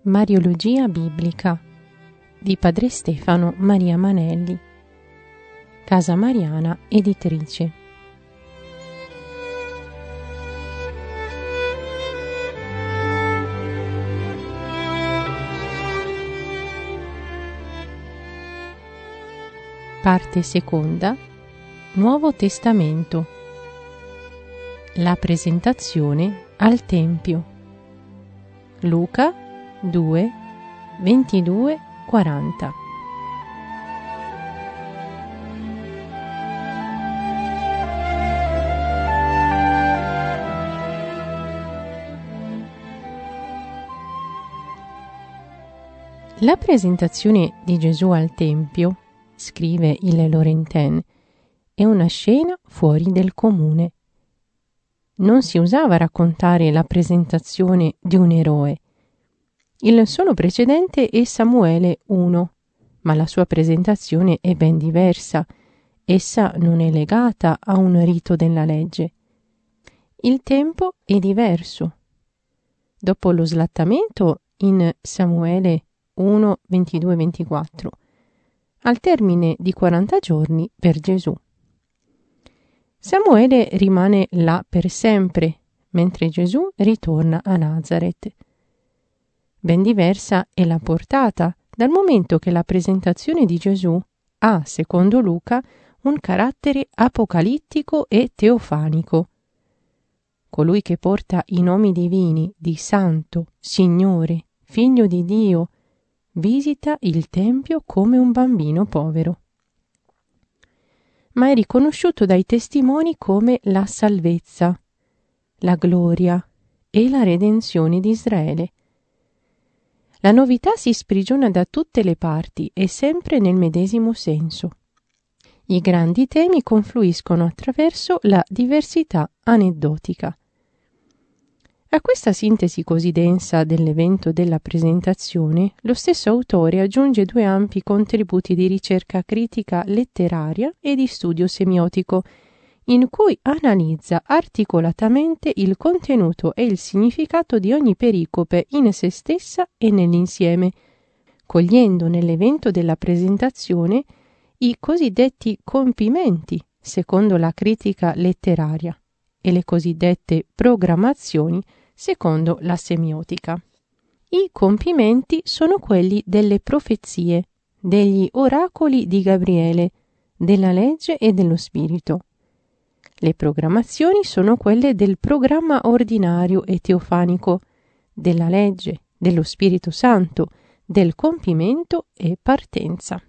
Mariologia biblica di Padre Stefano Maria Manelli, Casa Mariana Editrice. Parte seconda. Nuovo Testamento. La presentazione al Tempio. Luca 2, 22, 40. La presentazione di Gesù al Tempio, scrive il Laurentin, è una scena fuori del comune. Non si usava raccontare la presentazione di un eroe. Il solo precedente è Samuele 1, ma la sua presentazione è ben diversa. Essa non è legata a un rito della legge. Il tempo è diverso. Dopo lo slattamento in Samuele 1, 22, 24, al termine di 40 giorni per Gesù. Samuele rimane là per sempre, mentre Gesù ritorna a Nazaret. Ben diversa è la portata, dal momento che la presentazione di Gesù ha, secondo Luca, un carattere apocalittico e teofanico. Colui che porta i nomi divini di Santo, Signore, Figlio di Dio, visita il Tempio come un bambino povero. Ma è riconosciuto dai testimoni come la salvezza, la gloria e la redenzione di Israele. La novità si sprigiona da tutte le parti e sempre nel medesimo senso. I grandi temi confluiscono attraverso la diversità aneddotica. A questa sintesi così densa dell'evento della presentazione, lo stesso autore aggiunge due ampi contributi di ricerca critica letteraria e di studio semiotico, in cui analizza articolatamente il contenuto e il significato di ogni pericope in se stessa e nell'insieme, cogliendo nell'evento della presentazione i cosiddetti compimenti, secondo la critica letteraria, e le cosiddette programmazioni, secondo la semiotica. I compimenti sono quelli delle profezie, degli oracoli di Gabriele, della legge e dello spirito. Le programmazioni sono quelle del programma ordinario e teofanico, della legge, dello Spirito Santo, del compimento e partenza.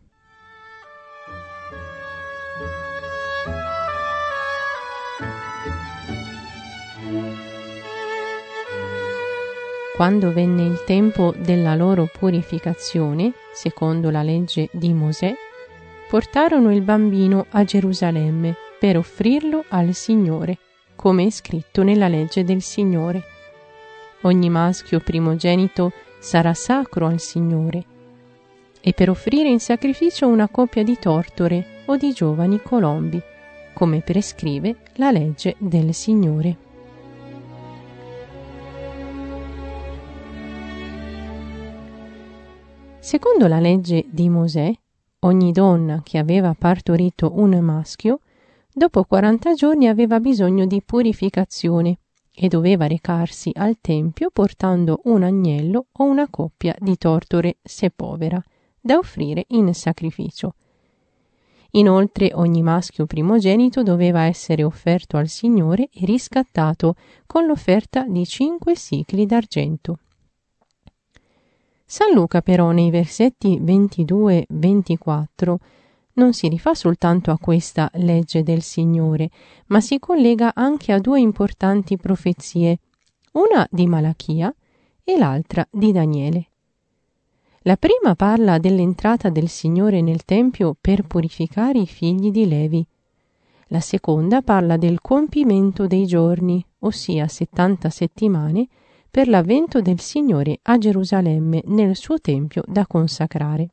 Quando venne il tempo della loro purificazione, secondo la legge di Mosè, portarono il bambino a Gerusalemme per offrirlo al Signore, come è scritto nella legge del Signore. Ogni maschio primogenito sarà sacro al Signore, e per offrire in sacrificio una coppia di tortore o di giovani colombi, come prescrive la legge del Signore. Secondo la legge di Mosè, ogni donna che aveva partorito un maschio, dopo 40 giorni aveva bisogno di purificazione e doveva recarsi al tempio portando un agnello o una coppia di tortore, se povera, da offrire in sacrificio. Inoltre ogni maschio primogenito doveva essere offerto al Signore e riscattato con l'offerta di 5 sicli d'argento. San Luca però nei versetti 22-24 non si rifà soltanto a questa legge del Signore, ma si collega anche a due importanti profezie, una di Malachia e l'altra di Daniele. La prima parla dell'entrata del Signore nel Tempio per purificare i figli di Levi. La seconda parla del compimento dei giorni, ossia 70 settimane, per l'avvento del Signore a Gerusalemme nel suo Tempio da consacrare.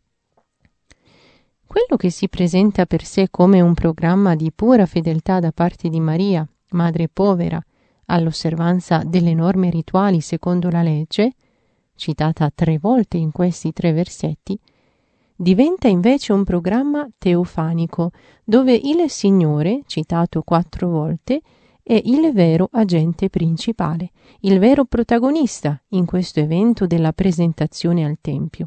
Quello che si presenta per sé come un programma di pura fedeltà da parte di Maria, madre povera, all'osservanza delle norme rituali secondo la legge, citata 3 volte in questi 3 versetti, diventa invece un programma teofanico, dove il Signore, citato 4 volte, è il vero agente principale, il vero protagonista in questo evento della presentazione al Tempio.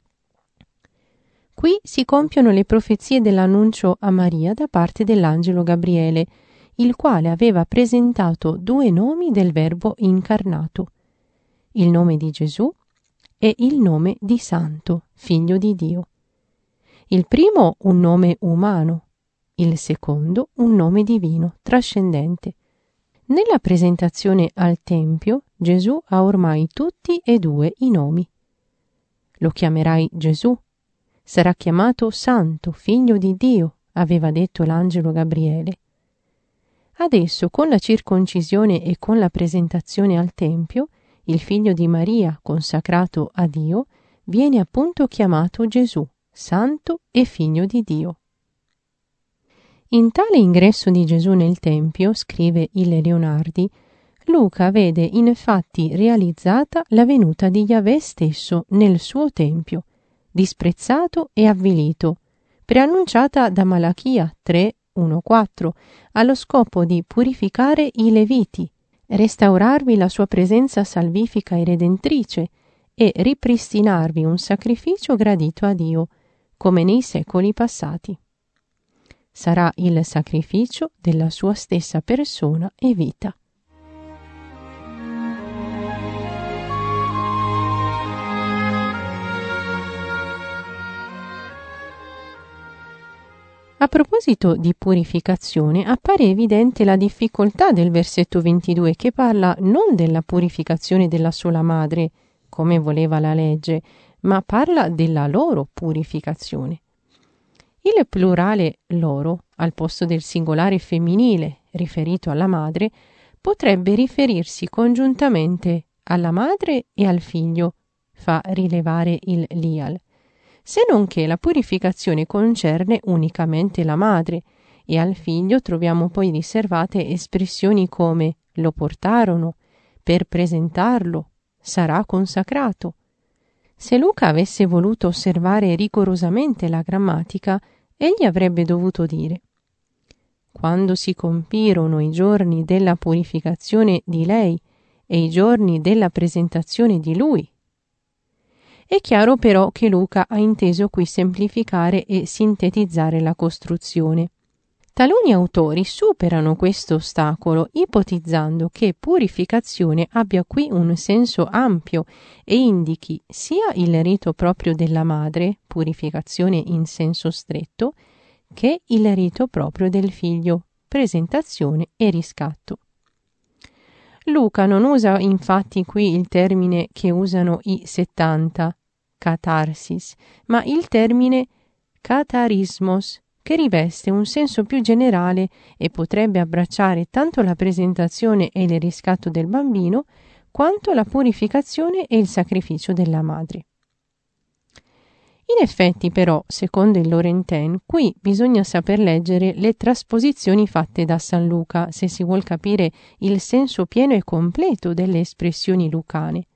Qui si compiono le profezie dell'annuncio a Maria da parte dell'angelo Gabriele, il quale aveva presentato 2 nomi del Verbo incarnato, il nome di Gesù e il nome di Santo, Figlio di Dio. Il primo un nome umano, il secondo un nome divino, trascendente. Nella presentazione al Tempio, Gesù ha ormai tutti e 2 i nomi. Lo chiamerai Gesù, sarà chiamato Santo, Figlio di Dio, aveva detto l'angelo Gabriele. Adesso, con la circoncisione e con la presentazione al Tempio, il figlio di Maria, consacrato a Dio, viene appunto chiamato Gesù, Santo e Figlio di Dio. In tale ingresso di Gesù nel Tempio, scrive il Leonardi, Luca vede infatti realizzata la venuta di Yahweh stesso nel suo Tempio, disprezzato e avvilito, preannunciata da Malachia 3:1-4, allo scopo di purificare i Leviti, restaurarvi la sua presenza salvifica e redentrice e ripristinarvi un sacrificio gradito a Dio, come nei secoli passati. Sarà il sacrificio della sua stessa persona e vita. A proposito di purificazione, appare evidente la difficoltà del versetto 22 che parla non della purificazione della sola madre, come voleva la legge, ma parla della loro purificazione. Il plurale loro, al posto del singolare femminile riferito alla madre, potrebbe riferirsi congiuntamente alla madre e al figlio, fa rilevare il Lial, se non che la purificazione concerne unicamente la madre, e al figlio troviamo poi riservate espressioni come lo portarono, per presentarlo, sarà consacrato. Se Luca avesse voluto osservare rigorosamente la grammatica, egli avrebbe dovuto dire: quando si compirono i giorni della purificazione di lei e i giorni della presentazione di lui. È chiaro però che Luca ha inteso qui semplificare e sintetizzare la costruzione. Taluni autori superano questo ostacolo ipotizzando che purificazione abbia qui un senso ampio e indichi sia il rito proprio della madre, purificazione in senso stretto, che il rito proprio del figlio, presentazione e riscatto. Luca non usa infatti qui il termine che usano i 70, catarsis, ma il termine catarismos, che riveste un senso più generale e potrebbe abbracciare tanto la presentazione e il riscatto del bambino, quanto la purificazione e il sacrificio della madre. In effetti, però, secondo il Laurentien, qui bisogna saper leggere le trasposizioni fatte da San Luca se si vuol capire il senso pieno e completo delle espressioni lucane.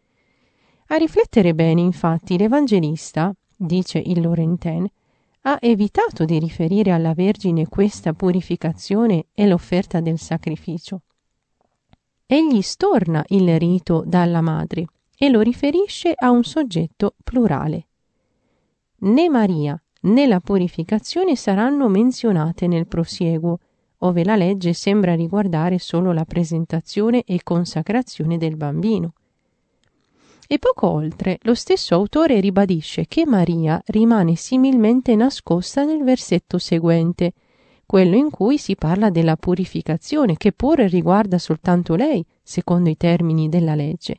A riflettere bene, infatti, l'Evangelista, dice il Laurentien, ha evitato di riferire alla Vergine questa purificazione e l'offerta del sacrificio. Egli storna il rito dalla madre e lo riferisce a un soggetto plurale. Né Maria né la purificazione saranno menzionate nel prosieguo, ove la legge sembra riguardare solo la presentazione e consacrazione del bambino. E poco oltre, lo stesso autore ribadisce che Maria rimane similmente nascosta nel versetto seguente, quello in cui si parla della purificazione, che pure riguarda soltanto lei, secondo i termini della legge.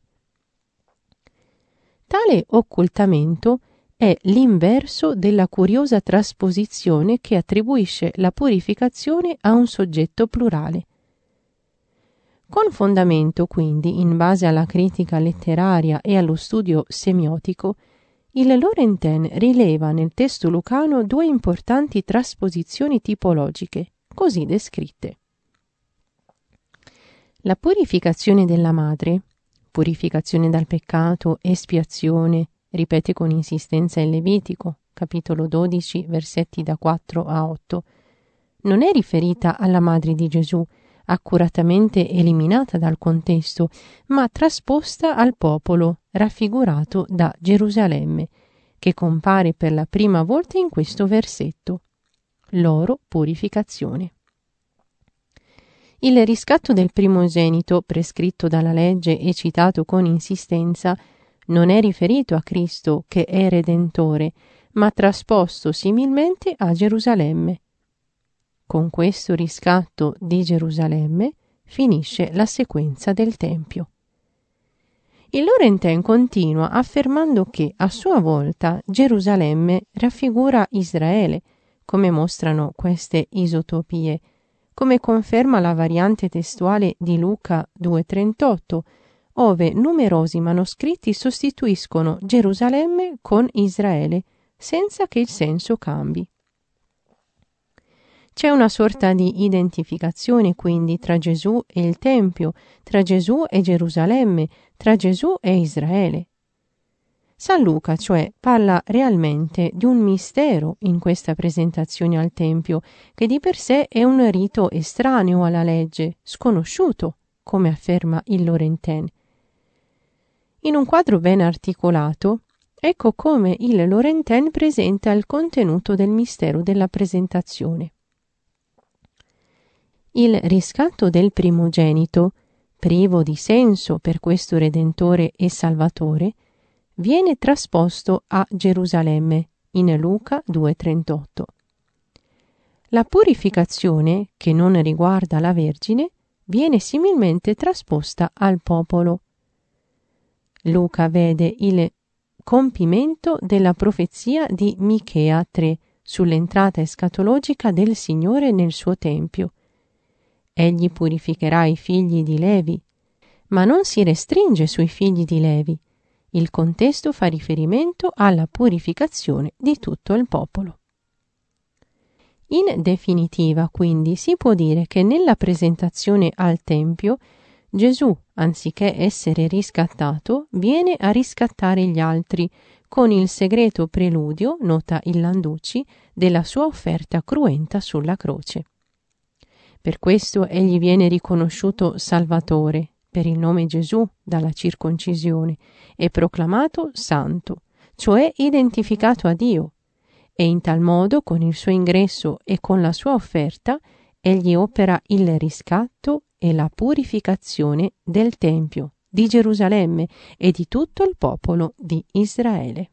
Tale occultamento è l'inverso della curiosa trasposizione che attribuisce la purificazione a un soggetto plurale. Con fondamento, quindi, in base alla critica letteraria e allo studio semiotico, il Laurentien rileva nel testo lucano 2 importanti trasposizioni tipologiche, così descritte. La purificazione della madre, purificazione dal peccato, espiazione, ripete con insistenza in Levitico, capitolo 12, versetti da 4 a 8, non è riferita alla madre di Gesù, accuratamente eliminata dal contesto, ma trasposta al popolo, raffigurato da Gerusalemme, che compare per la prima volta in questo versetto. Loro purificazione. Il riscatto del primogenito, prescritto dalla legge e citato con insistenza, non è riferito a Cristo che è Redentore, ma trasposto similmente a Gerusalemme. Con questo riscatto di Gerusalemme finisce la sequenza del Tempio. Il Laurentin continua affermando che a sua volta Gerusalemme raffigura Israele, come mostrano queste isotopie, come conferma la variante testuale di Luca 2,38, ove numerosi manoscritti sostituiscono Gerusalemme con Israele, senza che il senso cambi. C'è una sorta di identificazione quindi tra Gesù e il Tempio, tra Gesù e Gerusalemme, tra Gesù e Israele. San Luca, cioè, parla realmente di un mistero in questa presentazione al Tempio, che di per sé è un rito estraneo alla legge, sconosciuto, come afferma il Laurentin. In un quadro ben articolato, ecco come il Laurentin presenta il contenuto del mistero della presentazione. Il riscatto del primogenito, privo di senso per questo Redentore e Salvatore, viene trasposto a Gerusalemme in Luca 2,38. La purificazione, che non riguarda la Vergine, viene similmente trasposta al popolo. Luca vede il compimento della profezia di Michea 3 sull'entrata escatologica del Signore nel suo Tempio. Egli purificherà i figli di Levi, ma non si restringe sui figli di Levi. Il contesto fa riferimento alla purificazione di tutto il popolo. In definitiva, quindi, si può dire che nella presentazione al Tempio Gesù, anziché essere riscattato, viene a riscattare gli altri con il segreto preludio, nota il Landucci, della sua offerta cruenta sulla croce. Per questo egli viene riconosciuto Salvatore, per il nome Gesù, dalla circoncisione, e proclamato santo, cioè identificato a Dio, e in tal modo, con il suo ingresso e con la sua offerta, egli opera il riscatto e la purificazione del Tempio, di Gerusalemme e di tutto il popolo di Israele.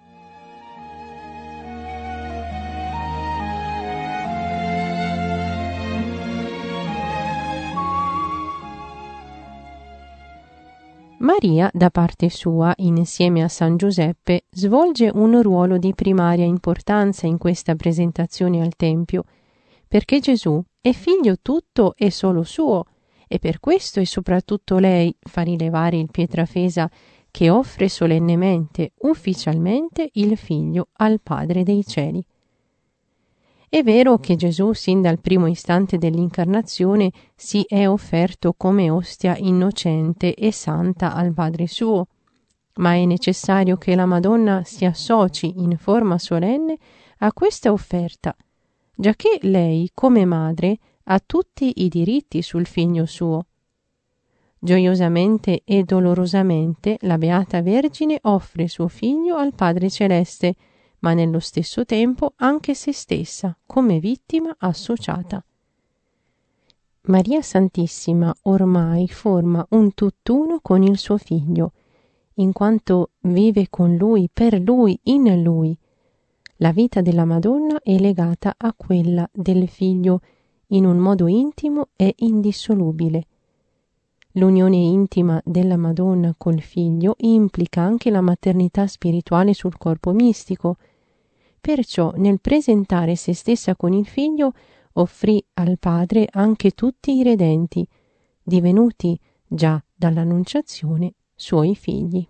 Maria, da parte sua, insieme a San Giuseppe, svolge un ruolo di primaria importanza in questa presentazione al Tempio, perché Gesù è figlio tutto e solo suo, e per questo e soprattutto lei fa rilevare il Pietrafesa che offre solennemente, ufficialmente, il figlio al Padre dei cieli. È vero che Gesù, sin dal primo istante dell'incarnazione, si è offerto come ostia innocente e santa al Padre suo, ma è necessario che la Madonna si associ in forma solenne a questa offerta, giacché lei, come madre, ha tutti i diritti sul figlio suo. Gioiosamente e dolorosamente la Beata Vergine offre suo figlio al Padre Celeste, ma nello stesso tempo anche se stessa come vittima associata. Maria Santissima ormai forma un tutt'uno con il suo figlio, in quanto vive con lui, per lui, in lui. La vita della Madonna è legata a quella del figlio in un modo intimo e indissolubile. L'unione intima della Madonna col figlio implica anche la maternità spirituale sul corpo mistico. Perciò, nel presentare se stessa con il figlio, offrì al Padre anche tutti i redenti, divenuti già dall'Annunciazione suoi figli.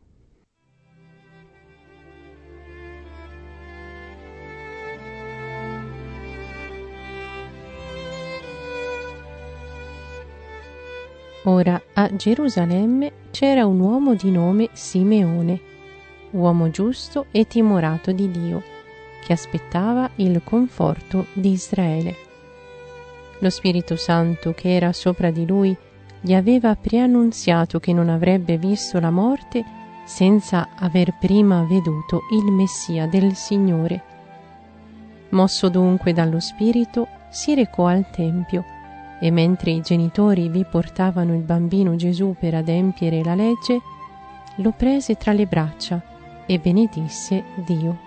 Ora a Gerusalemme c'era un uomo di nome Simeone, uomo giusto e timorato di Dio, che aspettava il conforto di Israele. Lo Spirito Santo che era sopra di lui gli aveva preannunziato che non avrebbe visto la morte senza aver prima veduto il Messia del Signore. Mosso dunque dallo Spirito, si recò al Tempio e mentre i genitori vi portavano il bambino Gesù per adempiere la legge, lo prese tra le braccia e benedisse Dio.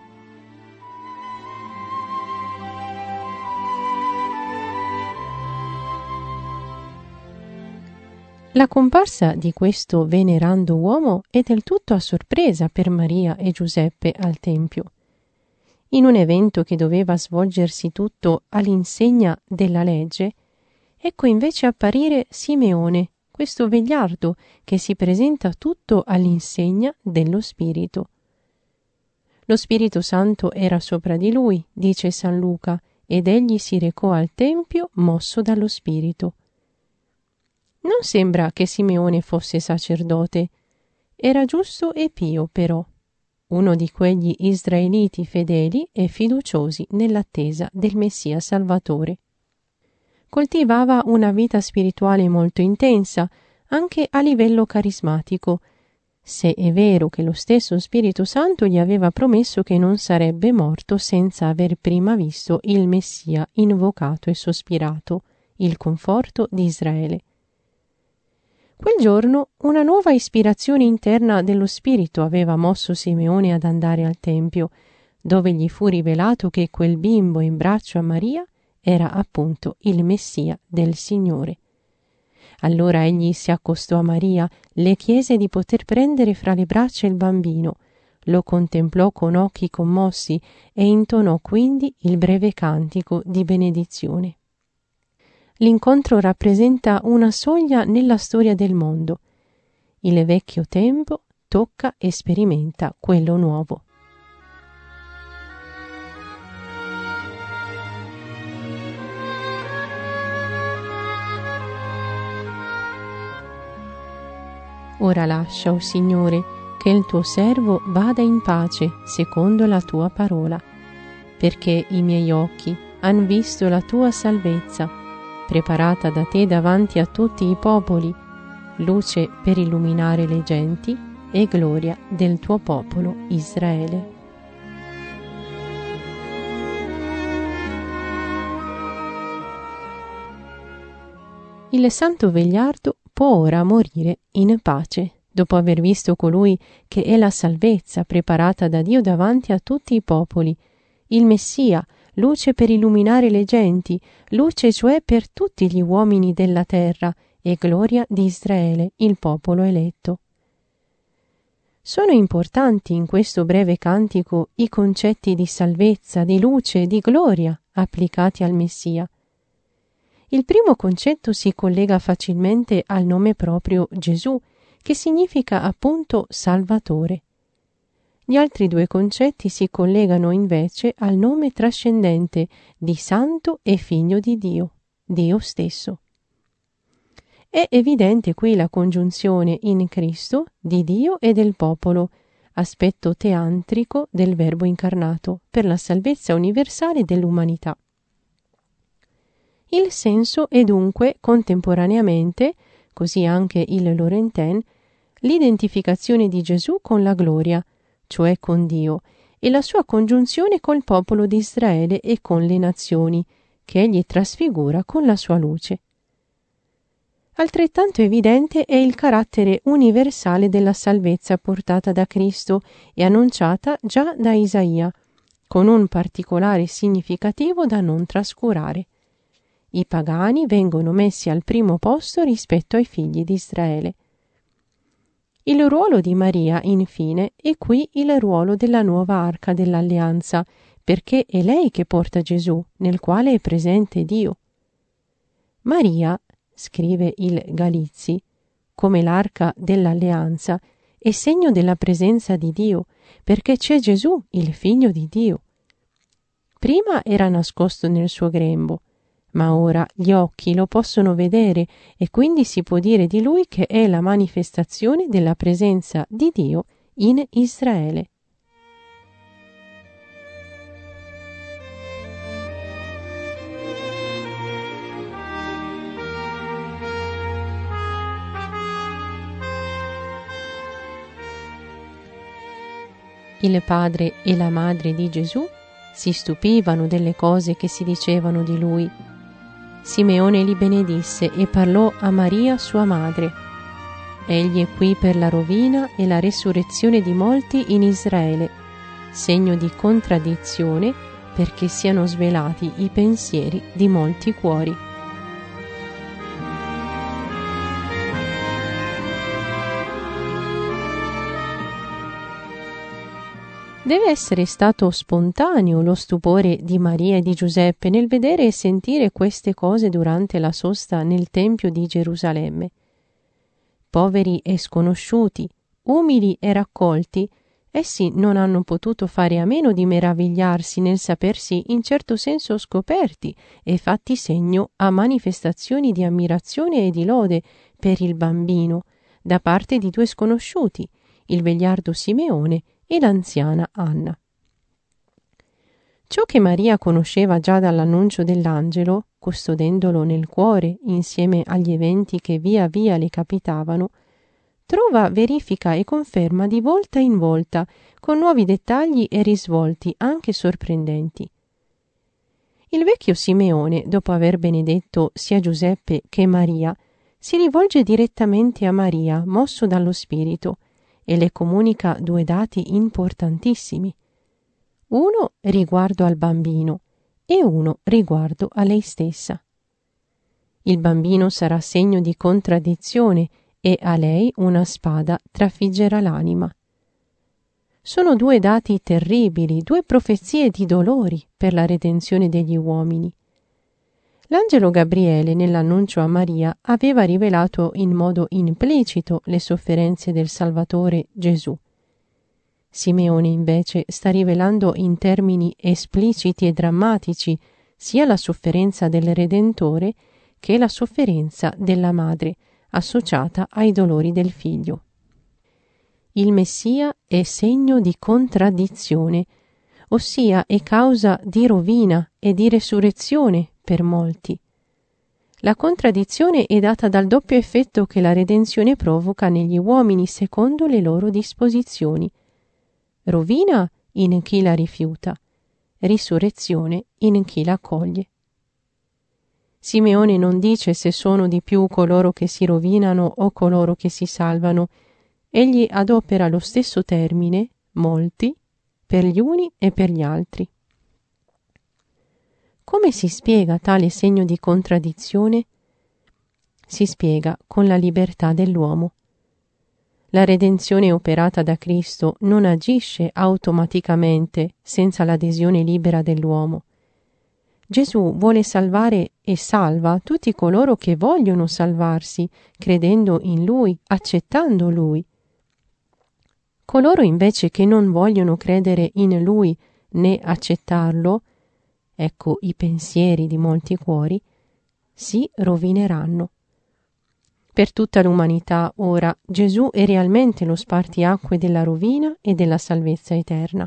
La comparsa di questo venerando uomo è del tutto a sorpresa per Maria e Giuseppe al Tempio. In un evento che doveva svolgersi tutto all'insegna della legge, ecco invece apparire Simeone, questo vegliardo che si presenta tutto all'insegna dello Spirito. Lo Spirito Santo era sopra di lui, dice San Luca, ed egli si recò al Tempio mosso dallo Spirito. Non sembra che Simeone fosse sacerdote. Era giusto e pio, però, uno di quegli israeliti fedeli e fiduciosi nell'attesa del Messia Salvatore. Coltivava una vita spirituale molto intensa, anche a livello carismatico, se è vero che lo stesso Spirito Santo gli aveva promesso che non sarebbe morto senza aver prima visto il Messia invocato e sospirato, il conforto di Israele. Quel giorno una nuova ispirazione interna dello Spirito aveva mosso Simeone ad andare al Tempio, dove gli fu rivelato che quel bimbo in braccio a Maria era appunto il Messia del Signore. Allora egli si accostò a Maria, le chiese di poter prendere fra le braccia il bambino, lo contemplò con occhi commossi e intonò quindi il breve cantico di benedizione. L'incontro rappresenta una soglia nella storia del mondo. Il vecchio tempo tocca e sperimenta quello nuovo. Ora lascia, o Signore, che il tuo servo vada in pace secondo la tua parola, perché i miei occhi han visto la tua salvezza, preparata da te davanti a tutti i popoli, luce per illuminare le genti e gloria del tuo popolo Israele. Il santo vegliardo può ora morire in pace, dopo aver visto colui che è la salvezza preparata da Dio davanti a tutti i popoli, il Messia, luce per illuminare le genti, luce cioè per tutti gli uomini della terra e gloria di Israele, il popolo eletto. Sono importanti in questo breve cantico i concetti di salvezza, di luce, di gloria applicati al Messia. Il primo concetto si collega facilmente al nome proprio Gesù, che significa appunto Salvatore. Gli altri due concetti si collegano invece al nome trascendente di Santo e Figlio di Dio, Dio stesso. È evidente qui la congiunzione in Cristo di Dio e del popolo, aspetto teantrico del Verbo incarnato per la salvezza universale dell'umanità. Il senso è dunque contemporaneamente, così anche il Laurentin, l'identificazione di Gesù con la gloria, cioè con Dio, e la sua congiunzione col popolo di Israele e con le nazioni, che egli trasfigura con la sua luce. Altrettanto evidente è il carattere universale della salvezza portata da Cristo e annunciata già da Isaia, con un particolare significativo da non trascurare. I pagani vengono messi al primo posto rispetto ai figli di Israele. Il ruolo di Maria, infine, è qui il ruolo della nuova arca dell'alleanza, perché è lei che porta Gesù, nel quale è presente Dio. Maria, scrive il Galizzi, come l'arca dell'alleanza, è segno della presenza di Dio, perché c'è Gesù, il Figlio di Dio. Prima era nascosto nel suo grembo, ma ora gli occhi lo possono vedere e quindi si può dire di lui che è la manifestazione della presenza di Dio in Israele. Il padre e la madre di Gesù si stupivano delle cose che si dicevano di lui. Simeone li benedisse e parlò a Maria sua madre. Egli è qui per la rovina e la resurrezione di molti in Israele, segno di contraddizione, perché siano svelati i pensieri di molti cuori. Deve essere stato spontaneo lo stupore di Maria e di Giuseppe nel vedere e sentire queste cose durante la sosta nel Tempio di Gerusalemme. Poveri e sconosciuti, umili e raccolti, essi non hanno potuto fare a meno di meravigliarsi nel sapersi in certo senso scoperti e fatti segno a manifestazioni di ammirazione e di lode per il bambino da parte di due sconosciuti, il vegliardo Simeone e l'anziana Anna. Ciò che Maria conosceva già dall'annuncio dell'angelo, custodendolo nel cuore insieme agli eventi che via via le capitavano, trova verifica e conferma di volta in volta, con nuovi dettagli e risvolti anche sorprendenti. Il vecchio Simeone, dopo aver benedetto sia Giuseppe che Maria, si rivolge direttamente a Maria, mosso dallo Spirito, e le comunica due dati importantissimi. Uno riguardo al bambino e uno riguardo a lei stessa. Il bambino sarà segno di contraddizione e a lei una spada trafiggerà l'anima. Sono due dati terribili, due profezie di dolori per la redenzione degli uomini. L'angelo Gabriele, nell'annuncio a Maria, aveva rivelato in modo implicito le sofferenze del Salvatore Gesù. Simeone invece sta rivelando in termini espliciti e drammatici sia la sofferenza del Redentore che la sofferenza della madre, associata ai dolori del figlio. Il Messia è segno di contraddizione, ossia è causa di rovina e di resurrezione per molti. La contraddizione è data dal doppio effetto che la redenzione provoca negli uomini secondo le loro disposizioni. Rovina in chi la rifiuta, risurrezione in chi la accoglie. Simeone non dice se sono di più coloro che si rovinano o coloro che si salvano. Egli adopera lo stesso termine, molti, per gli uni e per gli altri. Come si spiega tale segno di contraddizione? Si spiega con la libertà dell'uomo. La redenzione operata da Cristo non agisce automaticamente senza l'adesione libera dell'uomo. Gesù vuole salvare e salva tutti coloro che vogliono salvarsi, credendo in Lui, accettando Lui. Coloro invece che non vogliono credere in Lui né accettarlo, ecco i pensieri di molti cuori, si rovineranno. Per tutta l'umanità ora Gesù è realmente lo spartiacque della rovina e della salvezza eterna.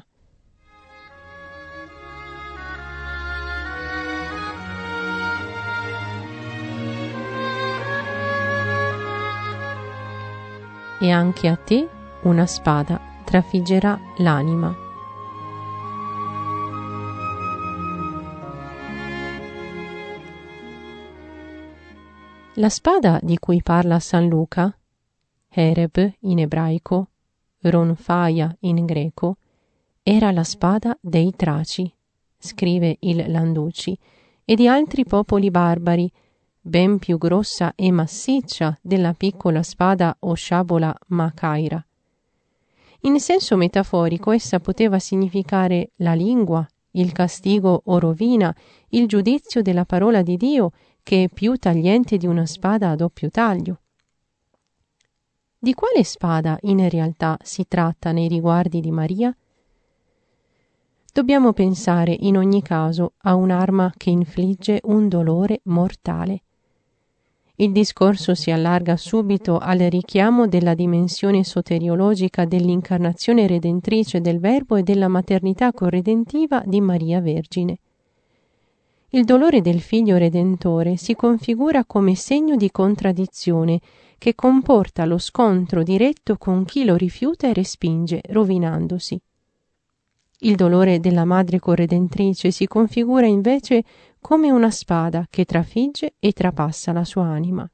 E anche a te una spada trafiggerà l'anima. La spada di cui parla San Luca, Hereb in ebraico, Ronfaia in greco, era la spada dei Traci, scrive il Landucci, e di altri popoli barbari, ben più grossa e massiccia della piccola spada o sciabola Macaira. In senso metaforico essa poteva significare la lingua, il castigo o rovina, il giudizio della parola di Dio, che è più tagliente di una spada a doppio taglio. Di quale spada in realtà si tratta nei riguardi di Maria? dobbiamo pensare in ogni caso a un'arma che infligge un dolore mortale. Il discorso si allarga subito al richiamo della dimensione soteriologica dell'incarnazione redentrice del Verbo e della maternità corredentiva di Maria Vergine. Il dolore del Figlio Redentore si configura come segno di contraddizione che comporta lo scontro diretto con chi lo rifiuta e respinge, rovinandosi. Il dolore della Madre Corredentrice si configura invece come una spada che trafigge e trapassa la sua anima.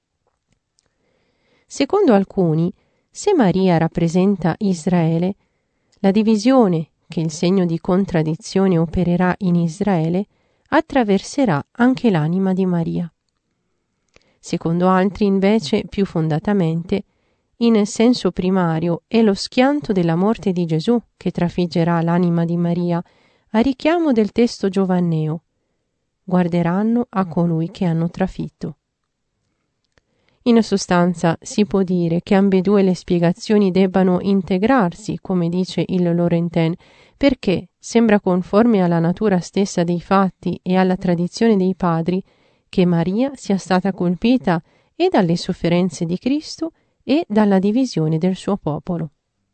Secondo alcuni, se Maria rappresenta Israele, la divisione che il segno di contraddizione opererà in Israele attraverserà anche l'anima di Maria. Secondo altri, invece, più fondatamente, in senso primario è lo schianto della morte di Gesù che trafiggerà l'anima di Maria, a richiamo del testo giovanneo: guarderanno a colui che hanno trafitto. In sostanza si può dire che ambedue le spiegazioni debbano integrarsi, come dice il Laurentin, perché sembra conforme alla natura stessa dei fatti e alla tradizione dei padri che Maria sia stata colpita e dalle sofferenze di Cristo e dalla divisione del suo popolo.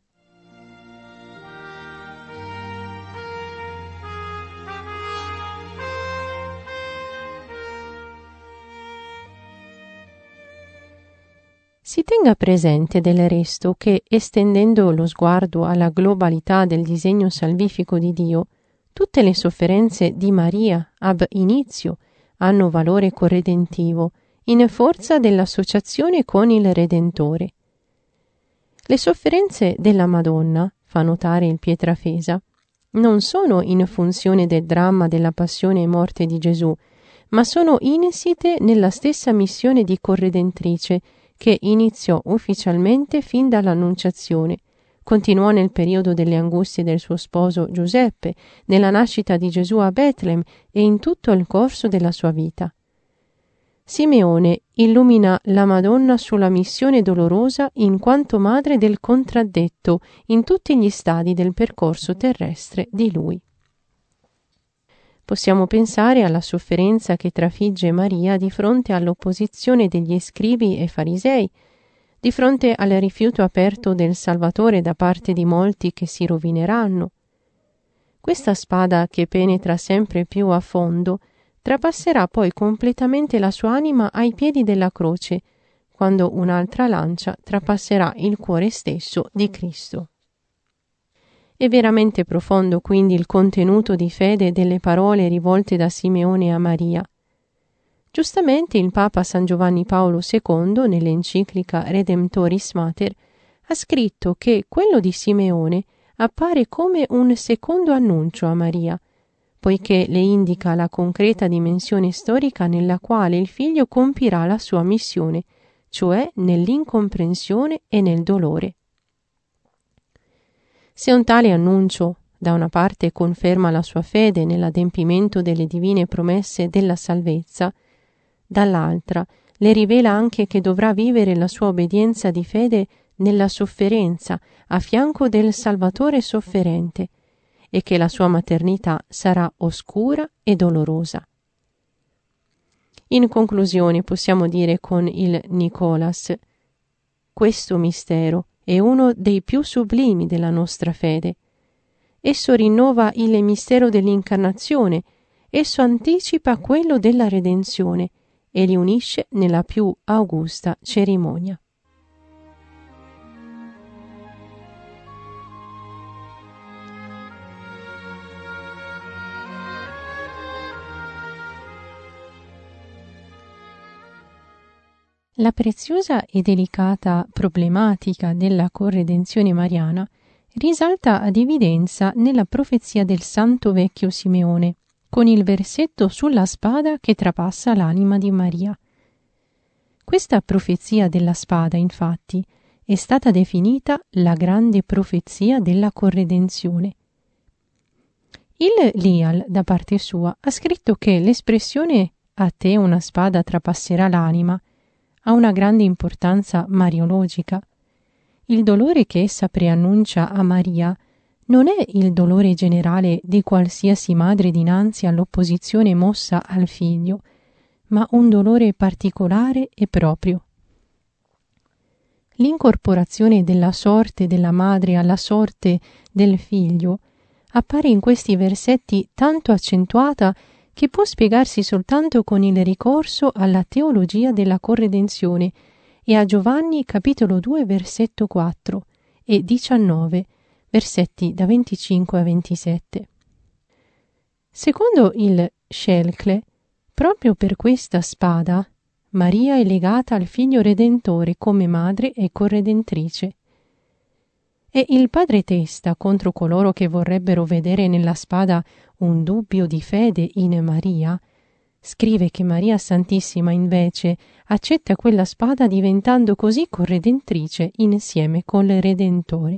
Si tenga presente del resto che, estendendo lo sguardo alla globalità del disegno salvifico di Dio, tutte le sofferenze di Maria ab inizio hanno valore corredentivo in forza dell'associazione con il Redentore. Le sofferenze della Madonna, fa notare il Pietrafesa, non sono in funzione del dramma della passione e morte di Gesù, ma sono insite nella stessa missione di corredentrice che iniziò ufficialmente fin dall'Annunciazione, continuò nel periodo delle angustie del suo sposo Giuseppe, nella nascita di Gesù a Betlem e in tutto il corso della sua vita. Simeone illumina la Madonna sulla missione dolorosa in quanto madre del contraddetto in tutti gli stadi del percorso terrestre di lui. Possiamo pensare alla sofferenza che trafigge Maria di fronte all'opposizione degli scribi e farisei, di fronte al rifiuto aperto del Salvatore da parte di molti che si rovineranno. Questa spada che penetra sempre più a fondo trapasserà poi completamente la sua anima ai piedi della croce, quando un'altra lancia trapasserà il cuore stesso di Cristo. È veramente profondo quindi il contenuto di fede delle parole rivolte da Simeone a Maria. Giustamente il Papa San Giovanni Paolo II, nell'enciclica Redemptoris Mater, ha scritto che quello di Simeone appare come un secondo annuncio a Maria, poiché le indica la concreta dimensione storica nella quale il figlio compirà la sua missione, cioè nell'incomprensione e nel dolore. Se un tale annuncio, da una parte, conferma la sua fede nell'adempimento delle divine promesse della salvezza, dall'altra le rivela anche che dovrà vivere la sua obbedienza di fede nella sofferenza a fianco del Salvatore sofferente e che la sua maternità sarà oscura e dolorosa. In conclusione possiamo dire con il Nicolas: questo mistero è uno dei più sublimi della nostra fede. Esso rinnova il mistero dell'incarnazione, esso anticipa quello della redenzione e li unisce nella più augusta cerimonia. La preziosa e delicata problematica della corredenzione mariana risalta ad evidenza nella profezia del Santo Vecchio Simeone, con il versetto sulla spada che trapassa l'anima di Maria. Questa profezia della spada, infatti, è stata definita la grande profezia della corredenzione. Il Lial, da parte sua, ha scritto che l'espressione «a te una spada trapasserà l'anima» ha una grande importanza mariologica. Il dolore che essa preannuncia a Maria non è il dolore generale di qualsiasi madre dinanzi all'opposizione mossa al figlio, ma un dolore particolare e proprio. L'incorporazione della sorte della madre alla sorte del figlio appare in questi versetti tanto accentuata che può spiegarsi soltanto con il ricorso alla teologia della corredenzione e a Giovanni capitolo 2 versetto 4 e 19 versetti da 25 a 27. Secondo il Schelcle, proprio per questa spada Maria è legata al Figlio Redentore come madre e corredentrice. E il padre Testa, contro coloro che vorrebbero vedere nella spada un dubbio di fede in Maria, scrive che Maria Santissima invece accetta quella spada diventando così corredentrice insieme col Redentore.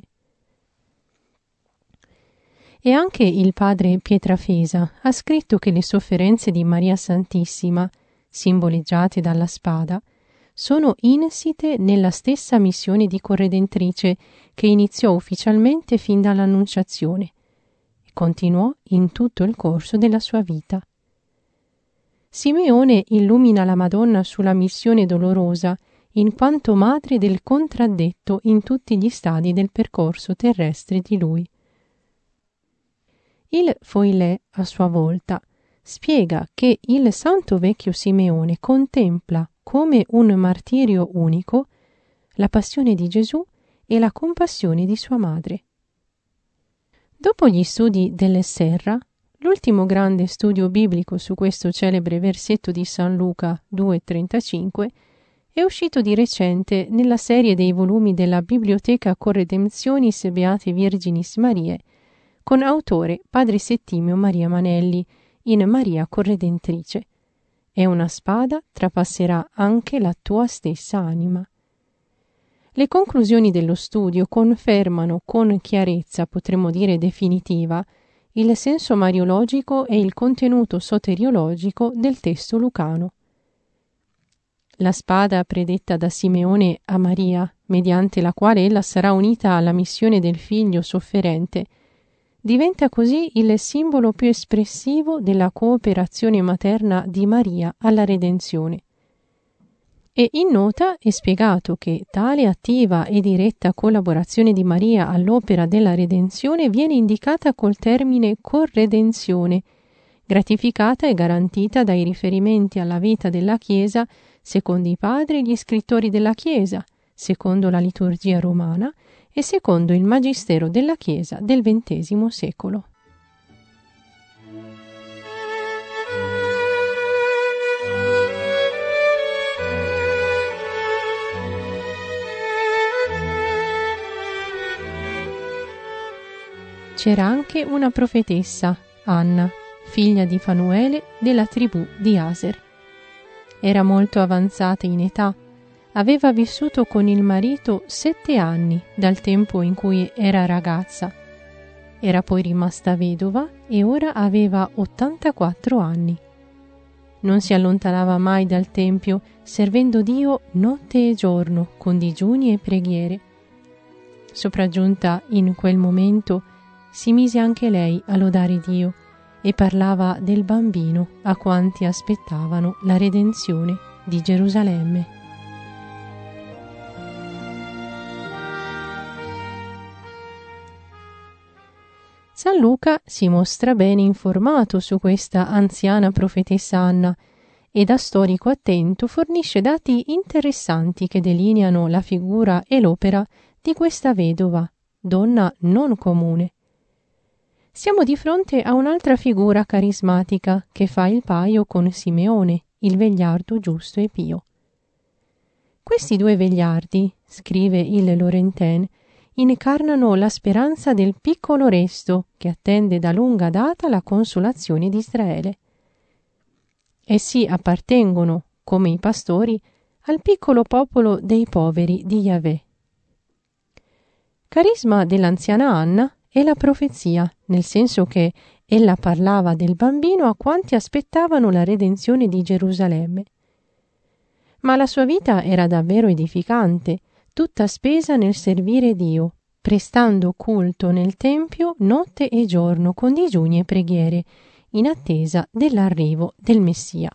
E anche il padre Pietrafesa ha scritto che le sofferenze di Maria Santissima, simboleggiate dalla spada, sono insite nella stessa missione di corredentrice che iniziò ufficialmente fin dall'Annunciazione e continuò in tutto il corso della sua vita. Simeone illumina la Madonna sulla missione dolorosa in quanto madre del contraddetto in tutti gli stadi del percorso terrestre di lui. Il Foilè, a sua volta, spiega che il Santo Vecchio Simeone contempla come un martirio unico la passione di Gesù e la compassione di sua madre. Dopo gli studi delle Serra, l'ultimo grande studio biblico su questo celebre versetto di San Luca 2,35 è uscito di recente nella serie dei volumi della Biblioteca Corredemptionis Beate Virginis Mariae, con autore Padre Settimio Maria Manelli, in Maria Corredentrice. E una spada trapasserà anche la tua stessa anima. Le conclusioni dello studio confermano con chiarezza, potremmo dire definitiva, il senso mariologico e il contenuto soteriologico del testo lucano. La spada predetta da Simeone a Maria, mediante la quale ella sarà unita alla missione del figlio sofferente, diventa così il simbolo più espressivo della cooperazione materna di Maria alla redenzione. E in nota è spiegato che tale attiva e diretta collaborazione di Maria all'opera della redenzione viene indicata col termine corredenzione, gratificata e garantita dai riferimenti alla vita della Chiesa secondo i padri e gli scrittori della Chiesa, secondo la liturgia romana e secondo il magistero della Chiesa del XX secolo. C'era anche una profetessa, Anna, figlia di Fanuele della tribù di Aser. Era molto avanzata in età, aveva vissuto con il marito 7 anni dal tempo in cui era ragazza. Era poi rimasta vedova e ora aveva 84 anni. Non si allontanava mai dal tempio, servendo Dio notte e giorno con digiuni e preghiere. Sopraggiunta in quel momento, si mise anche lei a lodare Dio e parlava del bambino a quanti aspettavano la redenzione di Gerusalemme. San Luca si mostra bene informato su questa anziana profetessa Anna e da storico attento fornisce dati interessanti che delineano la figura e l'opera di questa vedova, donna non comune. Siamo di fronte a un'altra figura carismatica che fa il paio con Simeone, il vegliardo giusto e pio. Questi due vegliardi, scrive il Laurentin, incarnano la speranza del piccolo resto che attende da lunga data la consolazione di Israele. Essi appartengono, come i pastori, al piccolo popolo dei poveri di Yahweh. Carisma dell'anziana Anna è la profezia, nel senso che ella parlava del bambino a quanti aspettavano la redenzione di Gerusalemme. Ma la sua vita era davvero edificante, tutta spesa nel servire Dio, prestando culto nel tempio notte e giorno con digiuni e preghiere, in attesa dell'arrivo del Messia.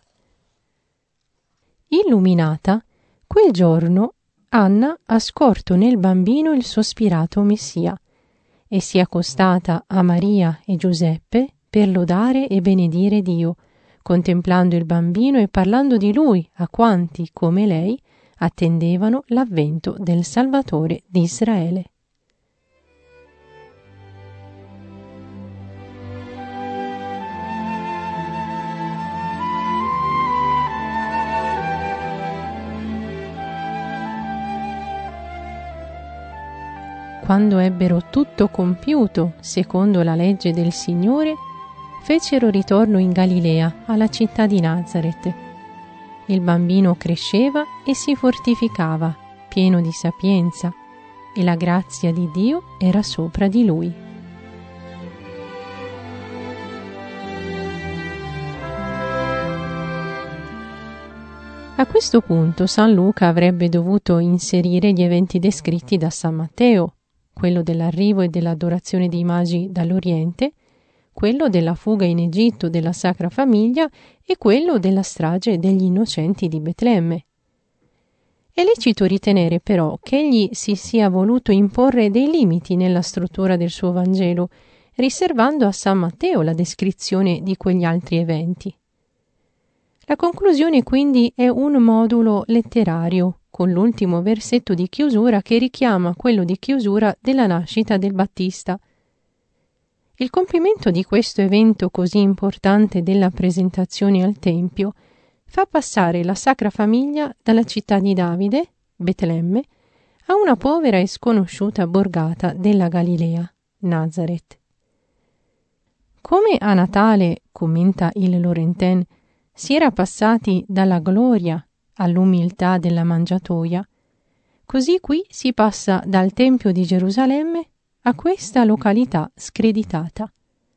Illuminata, quel giorno Anna ha scorto nel bambino il sospirato Messia e si è accostata a Maria e Giuseppe per lodare e benedire Dio, contemplando il bambino e parlando di lui a quanti, come lei, attendevano l'avvento del Salvatore di Israele. Quando ebbero tutto compiuto, secondo la legge del Signore, fecero ritorno in Galilea, alla città di Nazaret. Il bambino cresceva e si fortificava, pieno di sapienza, e la grazia di Dio era sopra di lui. A questo punto San Luca avrebbe dovuto inserire gli eventi descritti da San Matteo, quello dell'arrivo e dell'adorazione dei magi dall'Oriente, quello della fuga in Egitto della Sacra Famiglia e quello della strage degli innocenti di Betlemme. È lecito ritenere però che egli si sia voluto imporre dei limiti nella struttura del suo Vangelo, riservando a San Matteo la descrizione di quegli altri eventi. La conclusione quindi è un modulo letterario, con l'ultimo versetto di chiusura che richiama quello di chiusura della nascita del Battista. Il compimento di questo evento così importante della presentazione al Tempio fa passare la Sacra Famiglia dalla città di Davide, Betlemme, a una povera e sconosciuta borgata della Galilea, Nazaret. Come a Natale, commenta il Laurentin, si era passati dalla gloria all'umiltà della mangiatoia, così qui si passa dal Tempio di Gerusalemme a questa località screditata.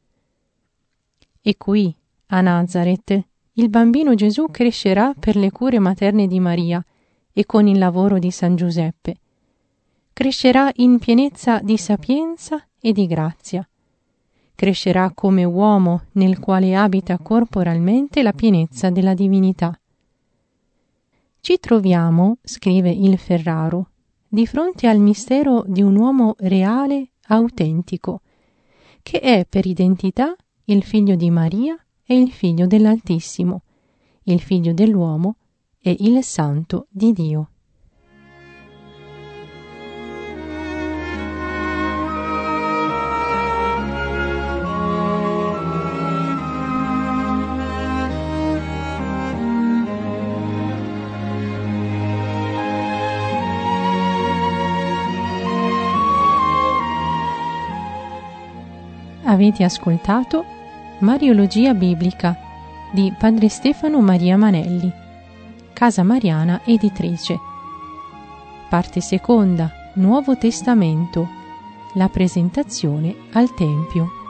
E qui, a Nazaret, il bambino Gesù crescerà per le cure materne di Maria e con il lavoro di San Giuseppe. Crescerà in pienezza di sapienza e di grazia. Crescerà come uomo nel quale abita corporalmente la pienezza della divinità. Ci troviamo, scrive il Ferraro, di fronte al mistero di un uomo reale, autentico, che è per identità il figlio di Maria e il figlio dell'Altissimo, il figlio dell'uomo e il santo di Dio. Avete ascoltato Mariologia Biblica di Padre Stefano Maria Manelli, Casa Mariana Editrice. Parte seconda, Nuovo Testamento, la presentazione al Tempio.